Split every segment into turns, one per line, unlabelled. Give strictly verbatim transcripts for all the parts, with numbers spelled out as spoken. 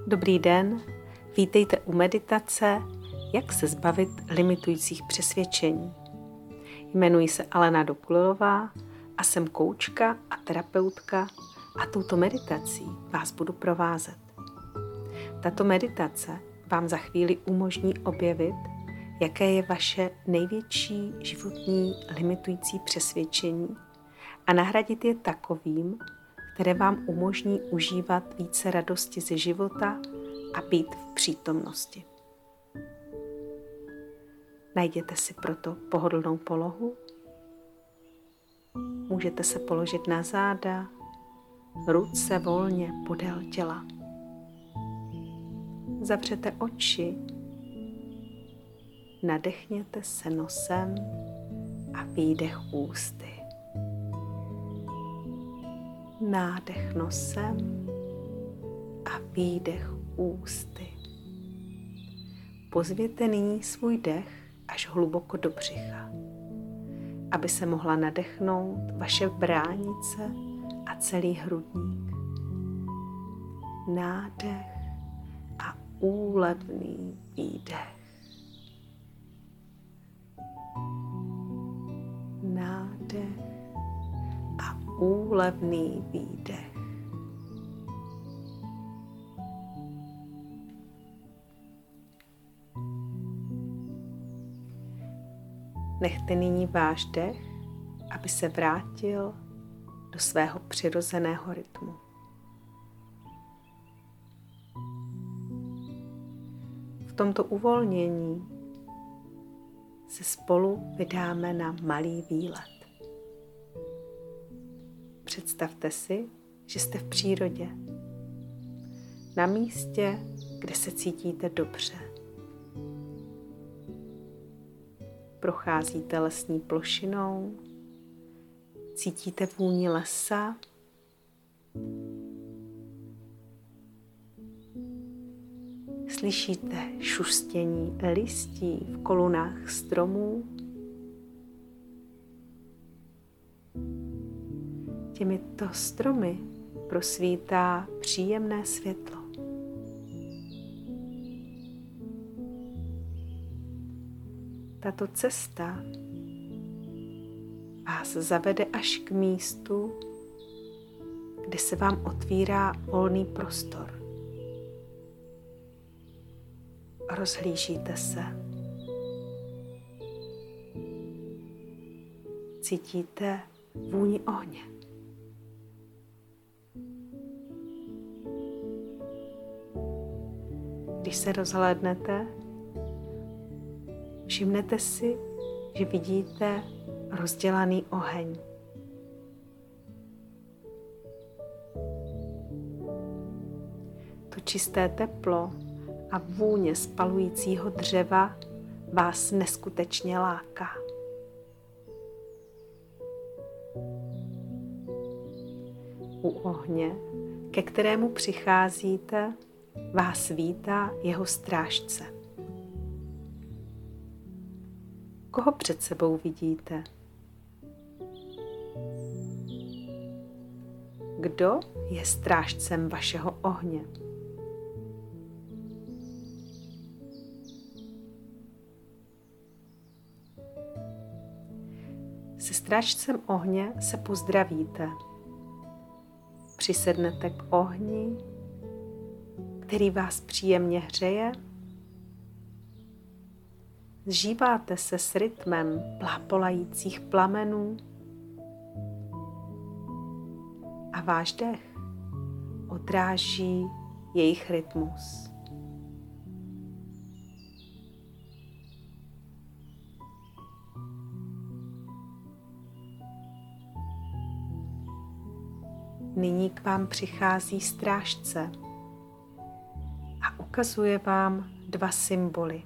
Dobrý den, vítejte u meditace Jak se zbavit limitujících přesvědčení. Jmenuji se Alena Dokulová a jsem koučka a terapeutka a touto meditací vás budu provázet. Tato meditace vám za chvíli umožní objevit, jaké je vaše největší životní limitující přesvědčení a nahradit je takovým, které vám umožní užívat více radosti ze života a být v přítomnosti. Najděte si proto pohodlnou polohu. Můžete se položit na záda, ruce volně podél těla. Zavřete oči, nadechněte se nosem a výdech ústy. Nádech nosem a výdech ústy. Pozvěte nyní svůj dech až hluboko do břicha, aby se mohla nadechnout vaše bránice a celý hrudník. Nádech a úlevný výdech. Nádech a úlevný výdech. Nechte nyní váš dech, aby se vrátil do svého přirozeného rytmu. V tomto uvolnění se spolu vydáme na malý výlet. Představte si, že jste v přírodě, na místě, kde se cítíte dobře. Procházíte lesní plošinou, cítíte vůni lesa, slyšíte šustění listí v korunách stromů. Těmito stromy prosvítá příjemné světlo. Tato cesta vás zavede až k místu, kde se vám otvírá volný prostor. Rozhlížíte se. Cítíte vůni ohně. Když se rozhlédnete, všimnete si, že vidíte rozdělaný oheň. To čisté teplo a vůně spalujícího dřeva vás neskutečně láká. U ohně, ke kterému přicházíte, vás vítá jeho strážce. Koho před sebou vidíte? Kdo je strážcem vašeho ohně? Se strážcem ohně se pozdravíte. Přisednete k ohni, který vás příjemně hřeje. Zžíváte se s rytmem plápolajících plamenů a váš dech odráží jejich rytmus. Nyní k vám přichází strážce a ukazuje vám dva symboly.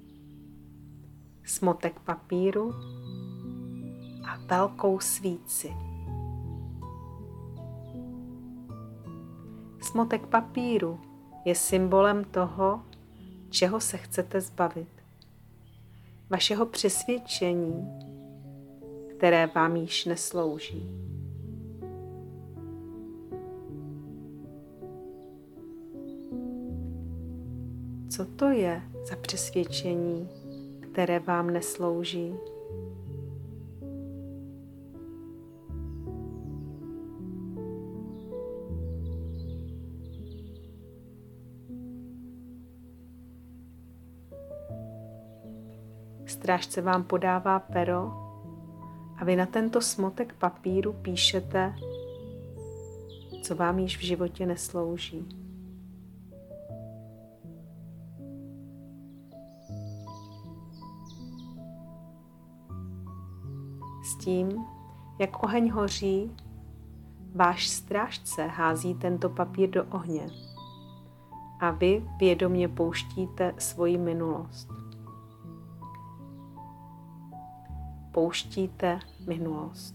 Smotek papíru a velkou svíci. Smotek papíru je symbolem toho, čeho se chcete zbavit. Vašeho přesvědčení, které vám již neslouží. Co to je za přesvědčení, které vám neslouží? Strážce vám podává pero a vy na tento smotek papíru píšete, co vám již v životě neslouží. S tím, jak oheň hoří, váš strážce hází tento papír do ohně a vy vědomě pouštíte svoji minulost. Pouštíte minulost.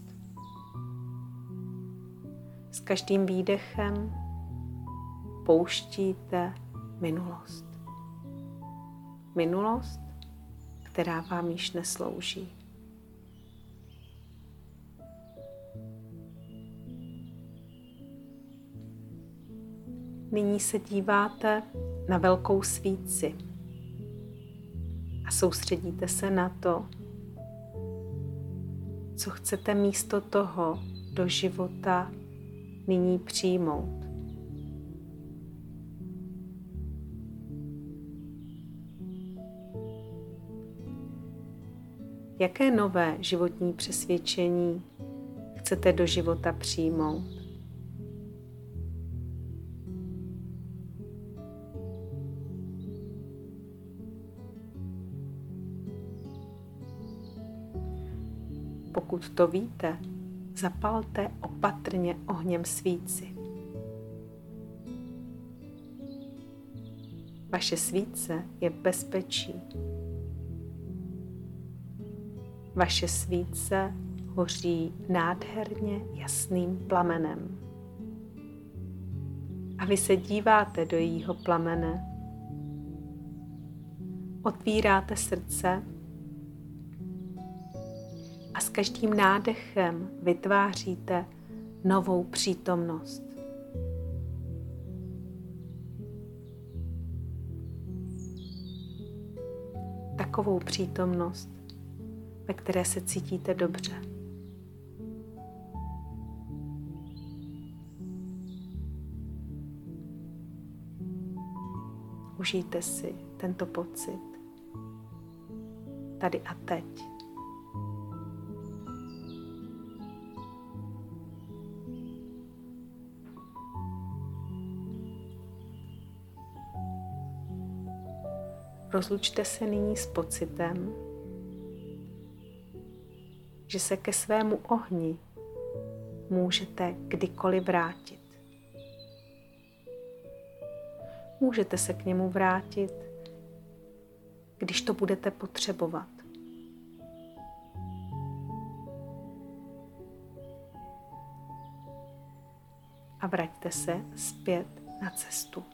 S každým výdechem pouštíte minulost. Minulost, která vám již neslouží. Nyní se díváte na velkou svíci a soustředíte se na to, co chcete místo toho do života nyní přijmout. Jaké nové životní přesvědčení chcete do života přijmout? Pokud to víte, zapalte opatrně ohněm svíci. Vaše svíce je v bezpečí. Vaše svíce hoří nádherně jasným plamenem. A vy se díváte do jejího plamene. Otvíráte srdce a s každým nádechem vytváříte novou přítomnost. Takovou přítomnost, ve které se cítíte dobře. Užijte si tento pocit tady a teď. Rozlučte se nyní s pocitem, že se ke svému ohni můžete kdykoliv vrátit. Můžete se k němu vrátit, když to budete potřebovat. A vraťte se zpět na cestu.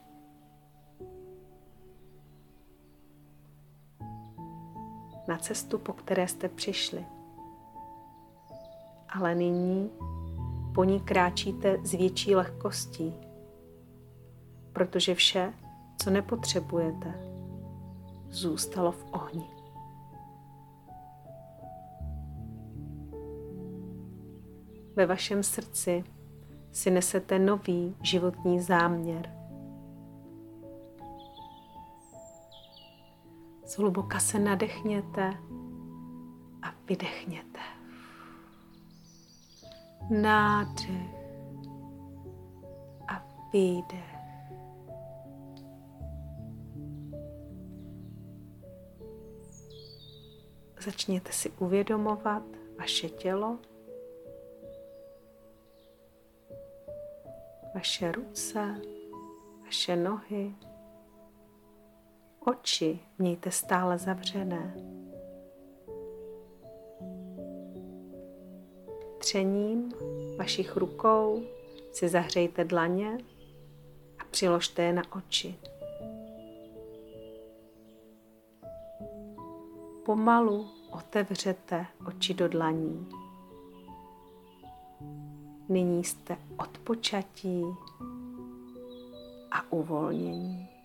Na cestu, po které jste přišli. Ale nyní po ní kráčíte s větší lehkostí, protože vše, co nepotřebujete, zůstalo v ohni. Ve vašem srdci si nesete nový životní záměr. Zhluboka se nadechněte a vydechněte. Nádech a výdech. Začněte si uvědomovat vaše tělo, vaše ruce, vaše nohy. Oči mějte stále zavřené. Třením vašich rukou si zahřejte dlaně a přiložte je na oči. Pomalu otevřete oči do dlaní. Nyní jste odpočatí a uvolnění.